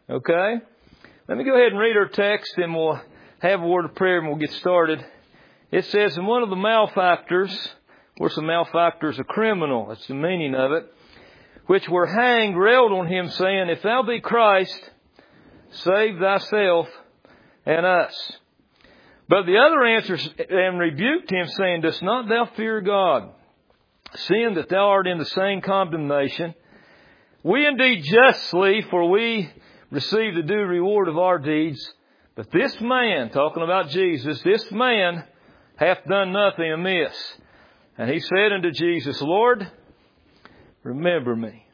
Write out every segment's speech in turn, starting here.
Okay? Let me go ahead and read our text and we'll have a word of prayer and we'll get started. It says, and one of the malefactors, of course a malefactor is a criminal, that's the meaning of it, which were hanged railed on him, saying, If thou be Christ, save thyself and us. But the other answered and rebuked him, saying, Dost not thou fear God, seeing that thou art in the same condemnation? We indeed justly, for we receive the due reward of our deeds. But this man, talking about Jesus, this man hath done nothing amiss. And he said unto Jesus, Lord, remember me.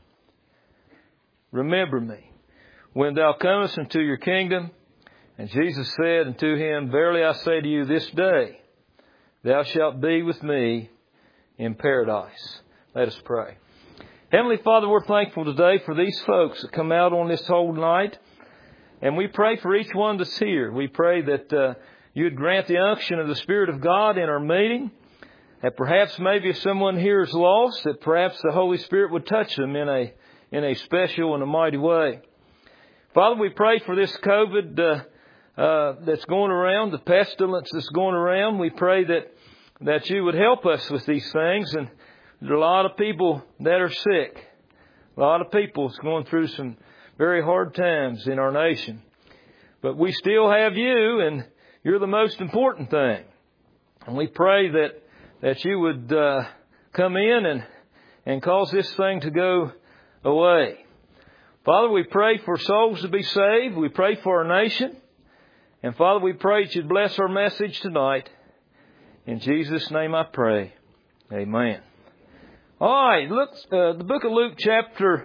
Remember me when thou comest into your kingdom. And Jesus said unto him, Verily I say to you, this day thou shalt be with me in paradise. Let us pray. Heavenly Father, we're thankful today for these folks that come out on this whole night. And we pray for each one that's here. We pray that you'd grant the unction of the Spirit of God in our meeting. That perhaps maybe if someone here is lost, that perhaps the Holy Spirit would touch them in a special and a mighty way. Father, we pray for this COVID that's going around, the pestilence that's going around. We pray that you would help us with these things. And there are a lot of people that are sick. A lot of people is going through some very hard times in our nation. But we still have you, and you're the most important thing. And we pray that you would come in and cause this thing to go away. Father, we pray for souls to be saved. We pray for our nation. And Father, we pray that you'd bless our message tonight. In Jesus' name I pray. Amen. All right, look, the book of Luke chapter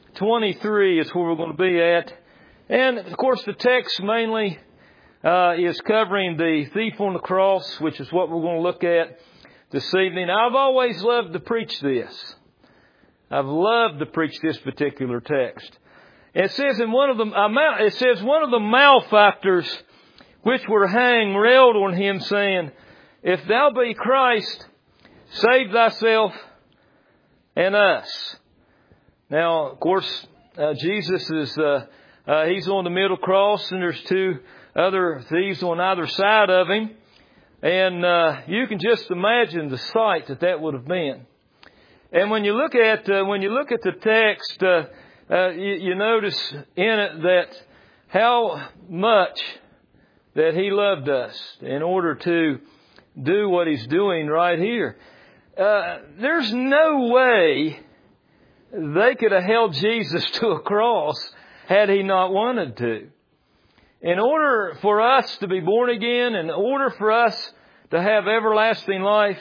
23 is where we're going to be at. And, of course, the text mainly is covering the thief on the cross, which is what we're going to look at this evening. I've always loved to preach this. I've loved to preach this particular text. It says one of the malefactors which were hanged railed on him, saying, If thou be Christ, save thyself and us. Now, of course, Jesus is, he's on the middle cross, and there's two other thieves on either side of him. And you can just imagine the sight that would have been. And when you look at the text, you notice in it that how much that he loved us in order to do what he's doing right here. There's no way they could have held Jesus to a cross had he not wanted to. In order for us to be born again, in order for us to have everlasting life,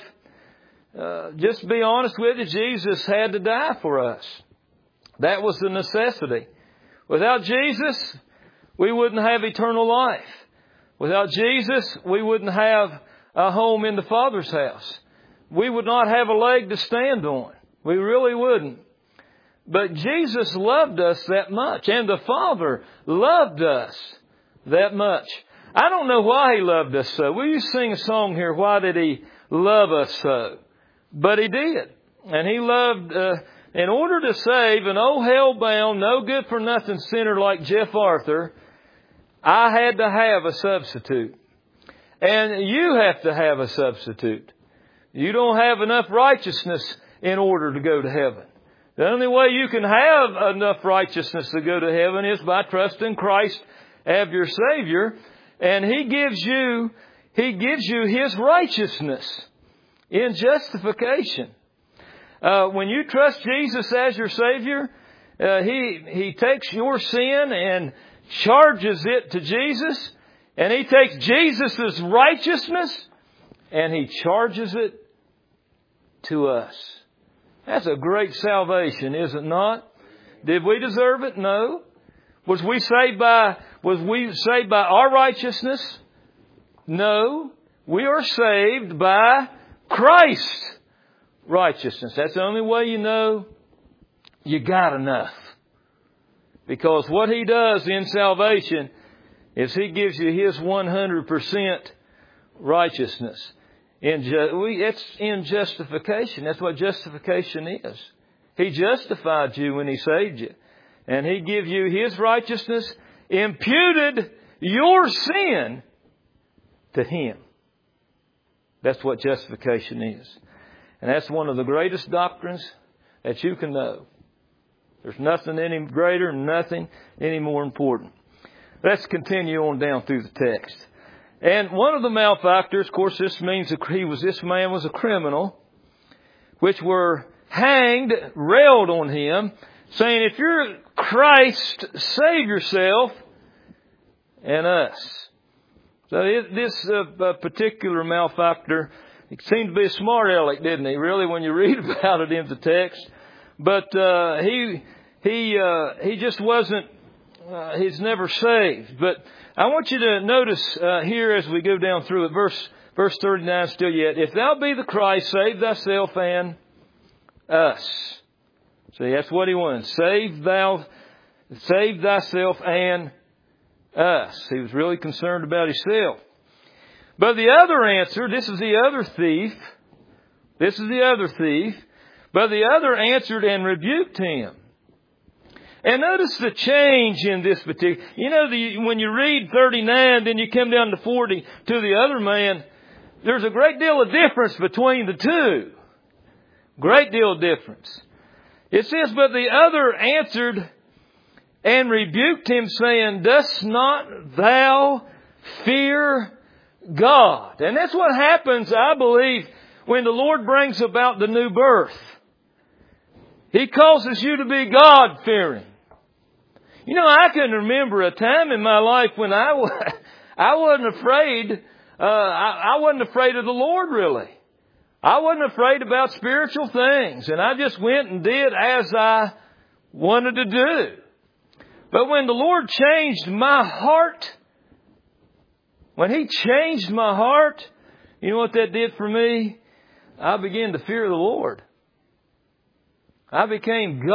just be honest with you, Jesus had to die for us. That was the necessity. Without Jesus, we wouldn't have eternal life. Without Jesus, we wouldn't have a home in the Father's house. We would not have a leg to stand on. We really wouldn't. But Jesus loved us that much, and the Father loved us that much. I don't know why He loved us so. Will you sing a song here, Why Did He Love Us So? But He did. And He loved, in order to save an old hell-bound, no good for nothing sinner like Jeff Arthur, I had to have a substitute. And you have to have a substitute. You don't have enough righteousness in order to go to heaven. The only way you can have enough righteousness to go to heaven is by trusting Christ as your Savior. And He gives you His righteousness in justification. When you trust Jesus as your Savior, He takes your sin and charges it to Jesus. And He takes Jesus' righteousness and He charges it to us. That's a great salvation, is it not? Did we deserve it? No. Was we saved by our righteousness? No. We are saved by Christ's righteousness. That's the only way you know you got enough. Because what He does in salvation is He gives you His 100% righteousness. It's in justification. That's what justification is. He justified you when He saved you. And He gives you His righteousness imputed your sin to Him. That's what justification is. And that's one of the greatest doctrines that you can know. There's nothing any greater, nothing any more important. Let's continue on down through the text. And one of the malefactors, of course, this means this man was a criminal, which were hanged, railed on him, saying, if you're Christ, save yourself and us. So this particular malefactor, he seemed to be a smart aleck, didn't he? Really, when you read about it in the text. But he just wasn't. He's never saved. But I want you to notice here as we go down through it, verse 39 still yet. If thou be the Christ, save thyself and us. See, that's what he wanted. Save thyself and us. He was really concerned about himself. But the other answered, this is the other thief. But the other answered and rebuked him. And notice the change in this particular. You know, when you read 39, then you come down to 40 to the other man. There's a great deal of difference between the two. Great deal of difference. It says, but the other answered and rebuked him, saying, dost not thou fear God? And that's what happens, I believe, when the Lord brings about the new birth. He causes you to be God-fearing. You know, I can remember a time in my life when I wasn't afraid. I wasn't afraid of the Lord, really. I wasn't afraid about spiritual things. And I just went and did as I wanted to do. But when the Lord changed my heart, when He changed my heart, you know what that did for me? I began to fear the Lord. I became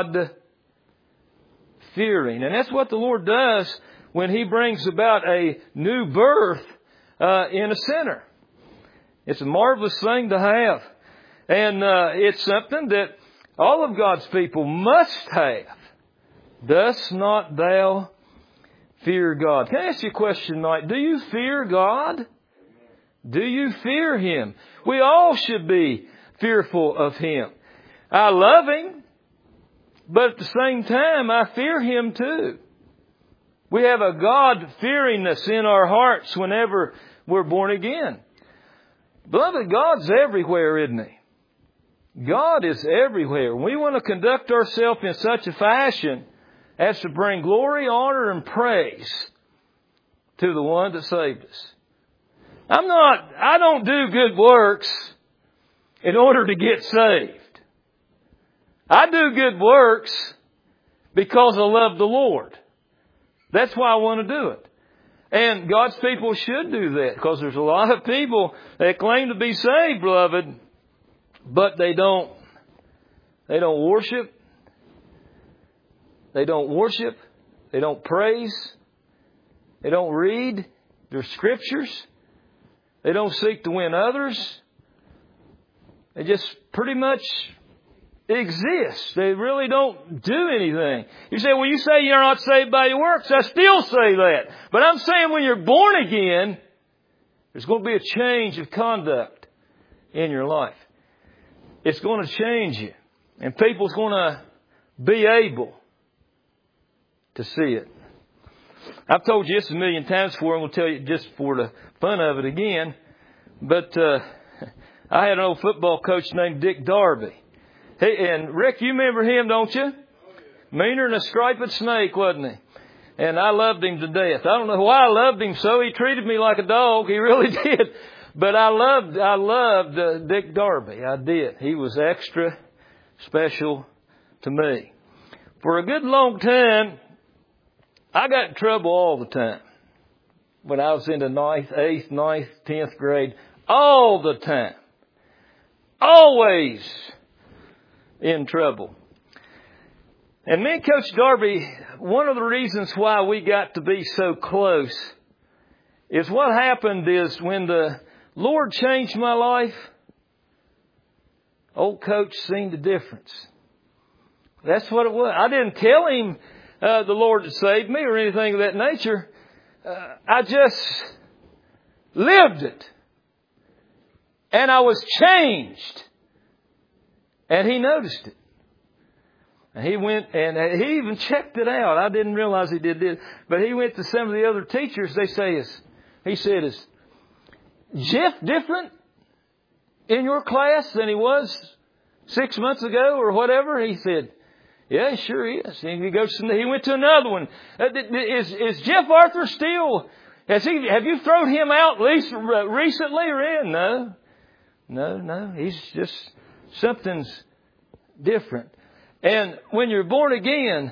God-fearing. And that's what the Lord does when He brings about a new birth in a sinner. It's a marvelous thing to have. And it's something that all of God's people must have. Dost not thou fear God? Can I ask you a question tonight? Do you fear God? Do you fear Him? We all should be fearful of Him. I love Him, but at the same time, I fear Him too. We have a God-fearingness in our hearts whenever we're born again. Beloved, God's everywhere, isn't He? God is everywhere. We want to conduct ourselves in such a fashion as to bring glory, honor, and praise to the one that saved us. I don't do good works in order to get saved. I do good works because I love the Lord. That's why I want to do it. And God's people should do that, because there's a lot of people that claim to be saved, beloved, but they don't worship. They don't worship. They don't praise. They don't read their scriptures. They don't seek to win others. They just pretty much exist. They really don't do anything. You say, well, you say you're not saved by your works. I still say that. But I'm saying when you're born again, there's going to be a change of conduct in your life. It's going to change you. And people's going to be able to see it. I've told you this a million times before. I'm going to tell you just for the fun of it again. But I had an old football coach named Dick Darby. Hey, and Rick, you remember him, don't you? Meaner than a striped snake, wasn't he? And I loved him to death. I don't know why I loved him so. He treated me like a dog. He really did. But I loved Dick Darby. I did. He was extra special to me. For a good long time, I got in trouble all the time. When I was in the 9th, 8th, 9th, 10th grade. All the time. Always in trouble. And me and Coach Darby, one of the reasons why we got to be so close is what happened is when the Lord changed my life, old Coach seen the difference. That's what it was. I didn't tell him the Lord had saved me or anything of that nature. I just lived it. And I was changed. And he noticed it. And he went and he even checked it out. I didn't realize he did this. But he went to some of the other teachers. He said, is Jeff different in your class than he was 6 months ago or whatever? He said, yeah, he sure is. And he went to another one. Is Jeff Arthur still, have you thrown him out at least recently or in? No. He's just, something's different. And when you're born again,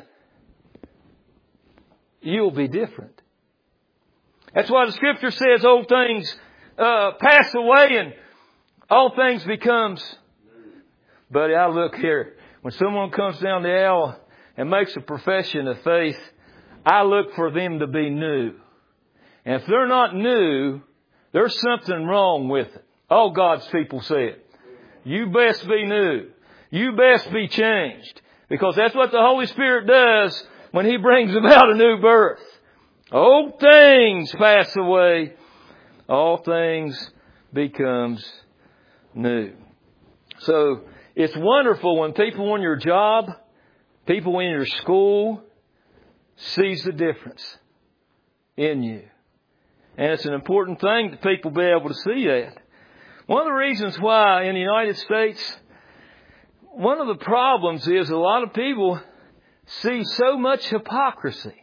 you'll be different. That's why the Scripture says old things pass away and all things becomes. Buddy, I look here. When someone comes down the aisle and makes a profession of faith, I look for them to be new. And if they're not new, there's something wrong with it. All God's people say it. You best be new. You best be changed. Because that's what the Holy Spirit does when He brings about a new birth. Old things pass away. All things becomes new. So it's wonderful when people on your job, people in your school, sees the difference in you. And it's an important thing that people be able to see that. One of the reasons why in the United States, one of the problems is a lot of people see so much hypocrisy.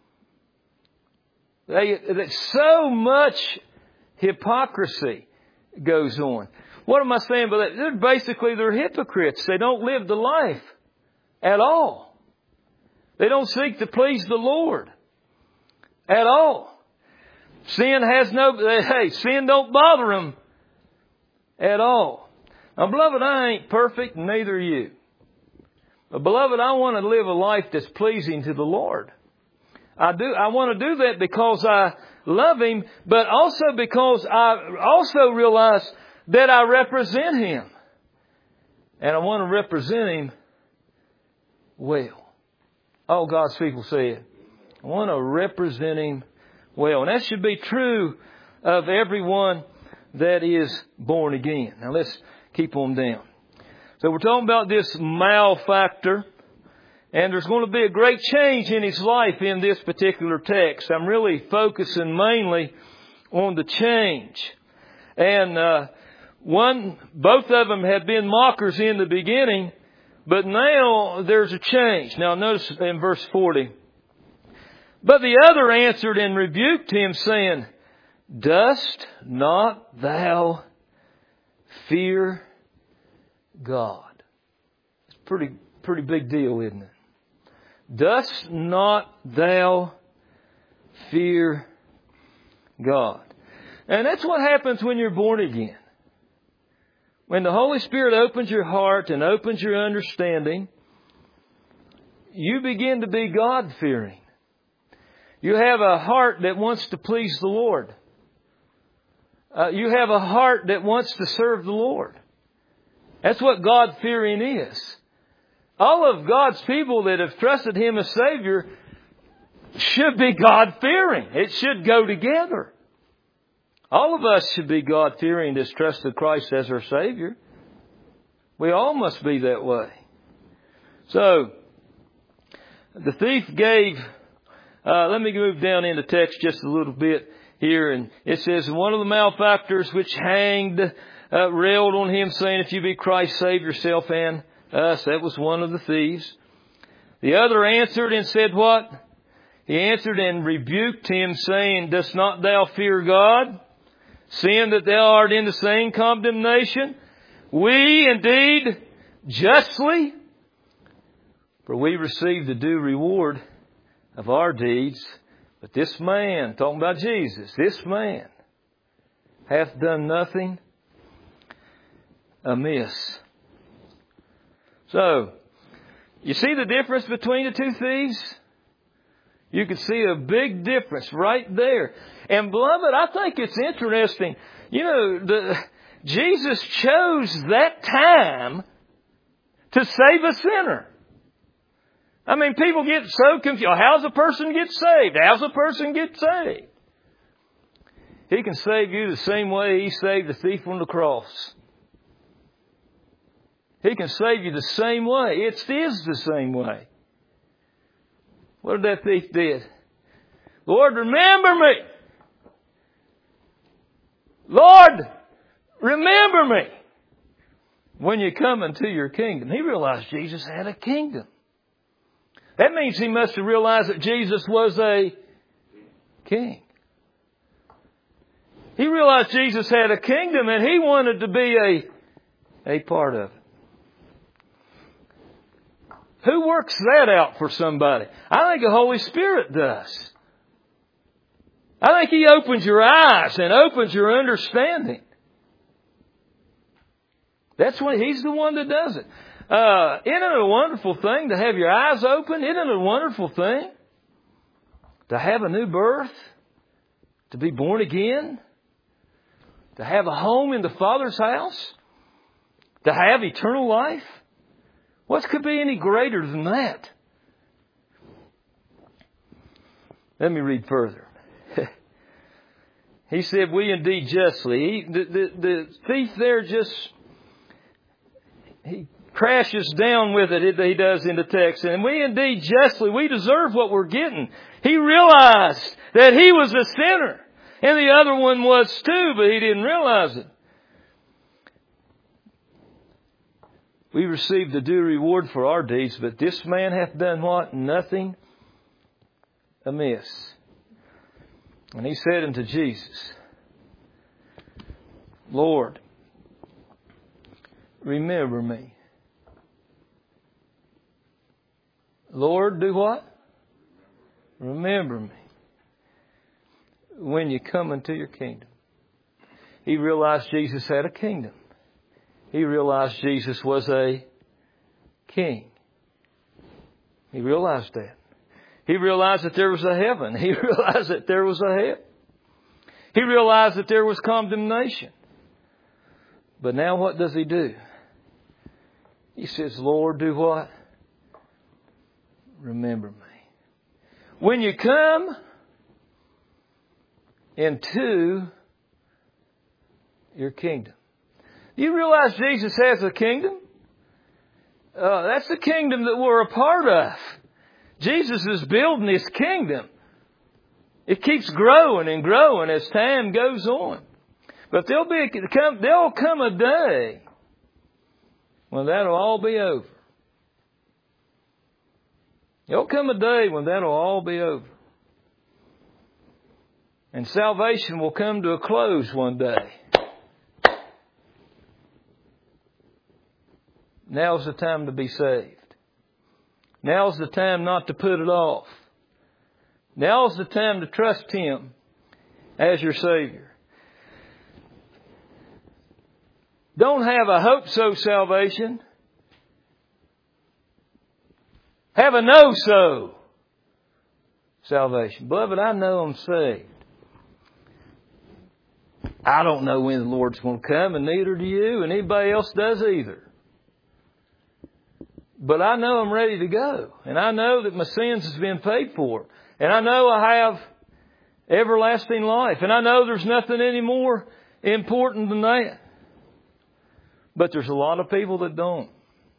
That so much hypocrisy goes on. What am I saying by that? They're hypocrites. They don't live the life at all. They don't seek to please the Lord at all. Sin don't bother them at all. Now, beloved, I ain't perfect, and neither are you. But, beloved, I want to live a life that's pleasing to the Lord. I want to do that because I love Him, but also because I also realize that I represent Him. And I want to represent Him well. All God's people say it. I want to represent Him well. And that should be true of everyone that is born again. Now let's keep on down. So we're talking about this malefactor. And there's going to be a great change in his life in this particular text. I'm really focusing mainly on the change. And both of them had been mockers in the beginning, but now there's a change. Now notice in verse 40. But the other answered and rebuked him, saying, Dost not thou fear God? It's a pretty big deal, isn't it? Dost not thou fear God? And that's what happens when you're born again. When the Holy Spirit opens your heart and opens your understanding, you begin to be God-fearing. You have a heart that wants to please the Lord. You have a heart that wants to serve the Lord. That's what God-fearing is. All of God's people that have trusted Him as Savior should be God-fearing. It should go together. All of us should be God-fearing that's trusted Christ as our Savior. We all must be that way. So, the thief gave... let me move down in the text just a little bit here. And it says, one of the malefactors which hanged railed on him, saying, If you be Christ, save yourself and us. That was one of the thieves. The other answered and said what? He answered and rebuked him, saying, Dost not thou fear God, seeing that thou art in the same condemnation? We indeed justly, for we receive the due reward of our deeds. But this man, talking about Jesus, this man hath done nothing amiss. So, you see the difference between the two thieves? You can see a big difference right there. And beloved, I think it's interesting. You know, Jesus chose that time to save a sinner. I mean, people get so confused. How's a person get saved? How's a person get saved? He can save you the same way He saved the thief on the cross. He can save you the same way. It is the same way. What did that thief did? Lord, remember me. Lord, remember me when you come into your kingdom. He realized Jesus had a kingdom. That means he must have realized that Jesus was a king. He realized Jesus had a kingdom and he wanted to be a part of it. Who works that out for somebody? I think the Holy Spirit does. I think He opens your eyes and opens your understanding. That's when He's the one that does it. Isn't it a wonderful thing to have your eyes open? Isn't it a wonderful thing to have a new birth? To be born again? To have a home in the Father's house? To have eternal life? What could be any greater than that? Let me read further. He said, we indeed justly. The thief there he crashes down with it, he does in the text. And we indeed justly, we deserve what we're getting. He realized that he was a sinner. And the other one was too, but he didn't realize it. We received the due reward for our deeds, but this man hath done what? Nothing amiss. And he said unto Jesus, Lord, remember me. Lord, do what? Remember me when you come into your kingdom. He realized Jesus had a kingdom. He realized Jesus was a king. He realized that. He realized that there was a heaven. He realized that there was a hell. He realized that there was condemnation. But now what does he do? He says, Lord, do what? Remember me. When you come into your kingdom. Do you realize Jesus has a kingdom? That's the kingdom that we're a part of. Jesus is building His kingdom. It keeps growing and growing as time goes on. But there'll come a day when that'll all be over. There'll come a day when that'll all be over. And salvation will come to a close one day. Now's the time to be saved. Now's the time not to put it off. Now's the time to trust Him as your Savior. Don't have a hope-so salvation. Have a know-so salvation. Beloved, I know I'm saved. I don't know when the Lord's going to come, and neither do you, and anybody else does either. But I know I'm ready to go. And I know that my sins have been paid for. And I know I have everlasting life. And I know there's nothing any more important than that. But there's a lot of people that don't.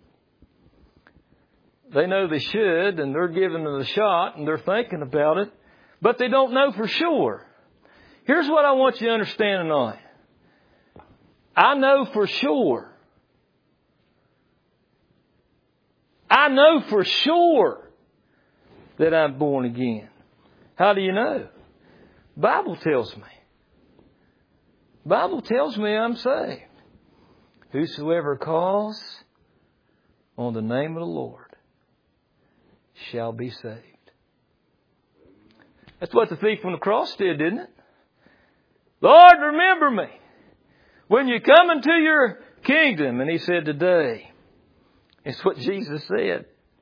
They know they should, and they're giving it a shot, and they're thinking about it. But they don't know for sure. Here's what I want you to understand tonight. I know for sure. I know for sure that I'm born again. How do you know? Bible tells me. Bible tells me I'm saved. Whosoever calls on the name of the Lord shall be saved. That's what the thief on the cross did, didn't it? Lord, remember me when you come into your kingdom. And he said, today. It's what Jesus said.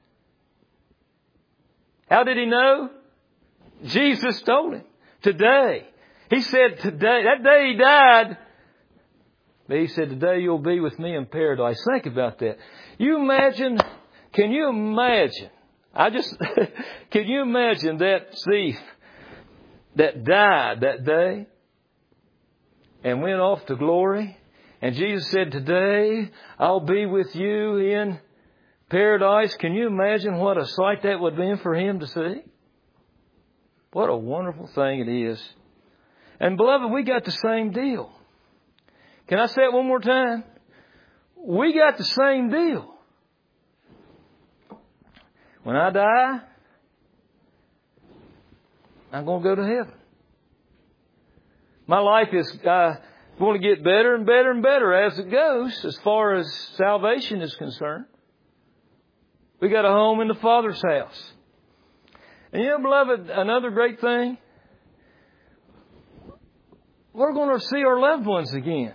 How did he know? Jesus told him. Today. He said today. That day he died. But he said, today you'll be with me in paradise. Think about that. Can you imagine? Can you imagine that thief that died that day and went off to glory? And Jesus said, today I'll be with you in paradise. Can you imagine what a sight that would have been for him to see? What a wonderful thing it is. And beloved, we got the same deal. Can I say it one more time? We got the same deal. When I die, I'm going to go to heaven. My life is going to get better and better and better as it goes, as far as salvation is concerned. We got a home in the Father's house. And you know, beloved, another great thing, we're going to see our loved ones again.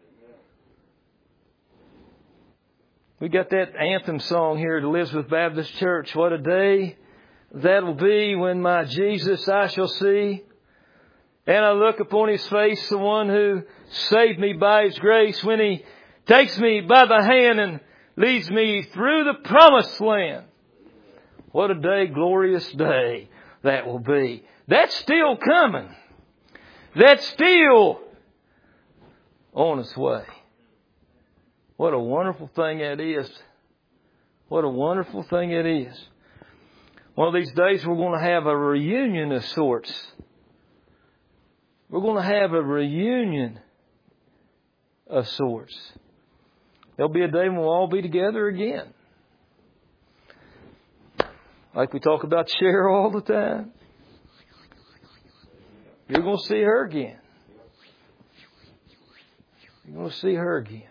We got that anthem song here at Elizabeth Baptist Church. What a day that'll be when my Jesus I shall see. And I look upon His face, the one who saved me by His grace, when He takes me by the hand and leads me through the promised land. What a day, glorious day that will be. That's still coming. That's still on its way. What a wonderful thing it is. What a wonderful thing it is. One of these days we're going to have a reunion of sorts. We're going to have a reunion of sorts. There'll be a day when we'll all be together again. Like we talk about Cheryl all the time. You're going to see her again. You're going to see her again.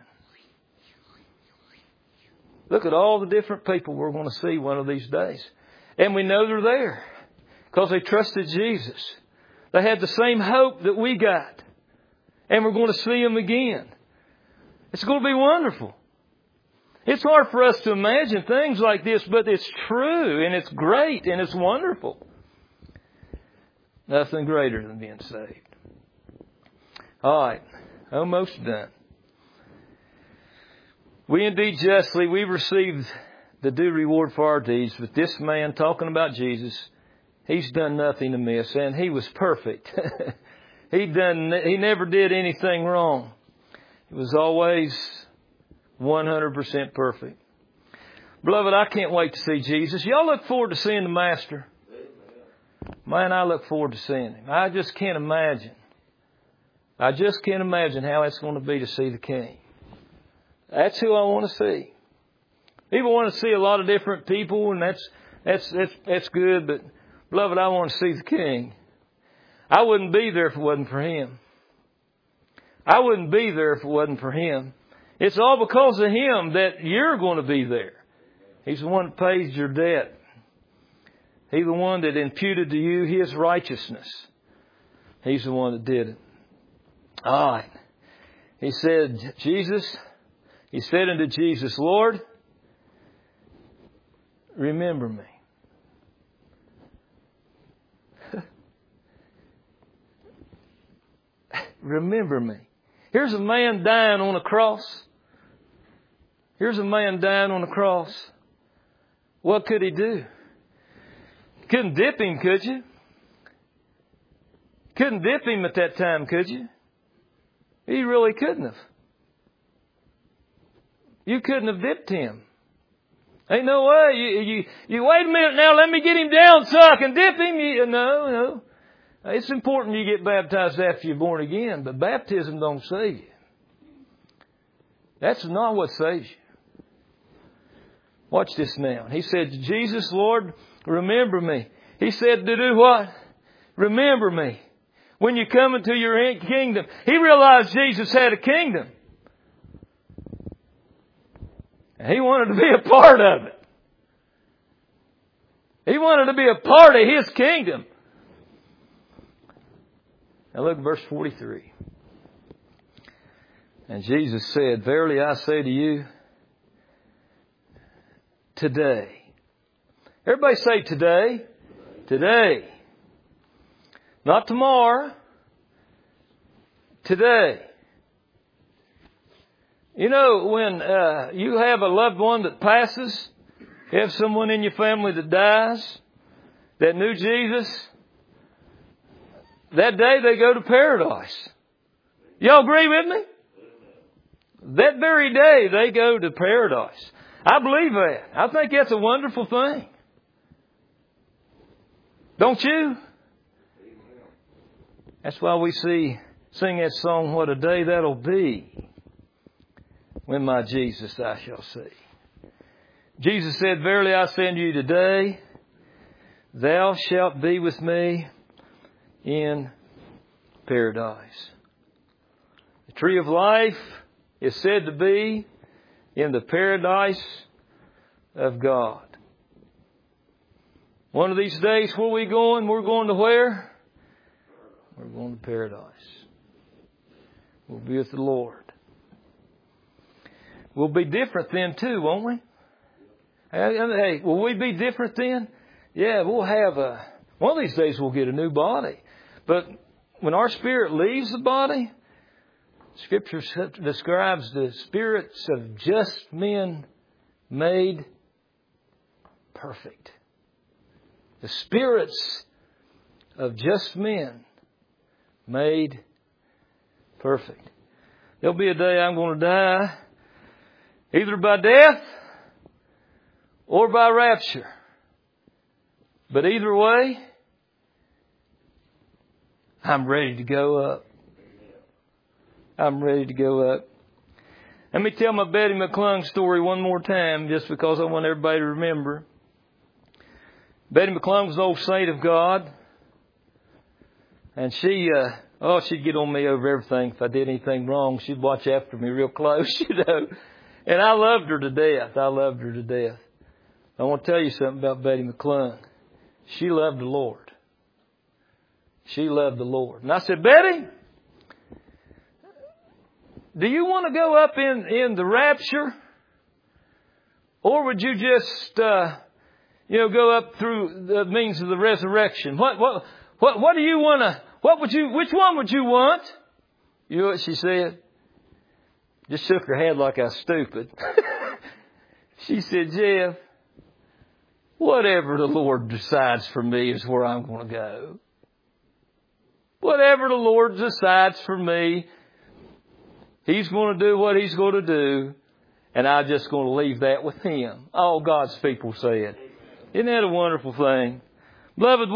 Look at all the different people we're going to see one of these days. And we know they're there because they trusted Jesus. They had the same hope that we got. And we're going to see them again. It's going to be wonderful. It's hard for us to imagine things like this, but it's true and it's great and it's wonderful. Nothing greater than being saved. All right. Almost done. We indeed justly, we received the due reward for our deeds. But this man, talking about Jesus, he's done nothing amiss. And he was perfect. He never did anything wrong. He was always 100% perfect. Beloved, I can't wait to see Jesus. Y'all look forward to seeing the Master. Man, I look forward to seeing Him. I just can't imagine. I just can't imagine how it's going to be to see the King. That's who I want to see. People want to see a lot of different people, and that's good. But beloved, I want to see the King. I wouldn't be there if it wasn't for Him. I wouldn't be there if it wasn't for Him. It's all because of Him that you're going to be there. He's the one that pays your debt. He's the one that imputed to you His righteousness. He's the one that did it. All right. He said unto Jesus, Lord, remember me. Remember me. Here's a man dying on a cross. Here's a man dying on a cross. What could he do? Couldn't dip him, could you? Couldn't dip him at that time, could you? He really couldn't have. You couldn't have dipped him. Ain't no way. You wait a minute now, let me get him down so I can dip him. No. It's important you get baptized after you're born again, but baptism don't save you. That's not what saves you. Watch this now. He said, Jesus, Lord, remember me. He said to do what? Remember me. When you come into your kingdom. He realized Jesus had a kingdom. And He wanted to be a part of it. He wanted to be a part of His kingdom. Now look at verse 43. And Jesus said, verily I say to you, today. Everybody say today. Today. Not tomorrow. Today. You know, when you have a loved one that passes, You have someone in your family that dies, that knew Jesus, that day they go to paradise. Y'all agree with me? That very day they go to paradise. I believe that. I think that's a wonderful thing. Don't you? That's why we sing that song, what a day that'll be, when my Jesus I shall see. Jesus said, verily I say unto you today, thou shalt be with me in paradise. The tree of life is said to be in the paradise of God. One of these days, where are we going? We're going to where? We're going to paradise. We'll be with the Lord. We'll be different then too, won't we? Hey, will we be different then? Yeah, we'll have one of these days we'll get a new body. But when our spirit leaves the body, Scripture describes the spirits of just men made perfect. The spirits of just men made perfect. There'll be a day I'm going to die, either by death or by rapture. But either way, I'm ready to go up. I'm ready to go up. Let me tell my Betty McClung story one more time, just because I want everybody to remember. Betty McClung was an old saint of God. And she'd get on me over everything. If I did anything wrong, she'd watch after me real close, And I loved her to death. I want to tell you something about Betty McClung. She loved the Lord. And I said, Betty, do you want to go up in the rapture? Or would you just, go up through the means of the resurrection? What do you want to, which one would you want? You know what she said? Just shook her head like I was stupid. She said, Jeff, whatever the Lord decides for me is where I'm going to go. Whatever the Lord decides for me, He's going to do what He's going to do, and I'm just going to leave that with Him. All God's people said. Isn't that a wonderful thing? Beloved,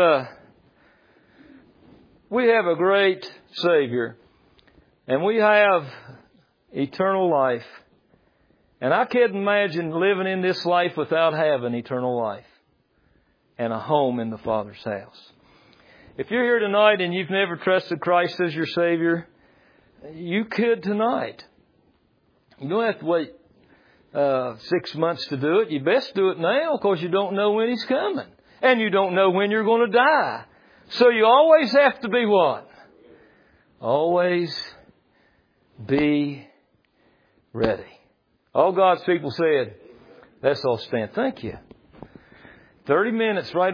we have a great Savior, and we have eternal life. And I can't imagine living in this life without having eternal life and a home in the Father's house. If you're here tonight and you've never trusted Christ as your Savior, you could tonight. You don't have to wait 6 months to do it. You best do it now, because you don't know when He's coming. And you don't know when you're going to die. So you always have to be what? Always be ready. All God's people said, let's all stand. Thank you. 30 minutes right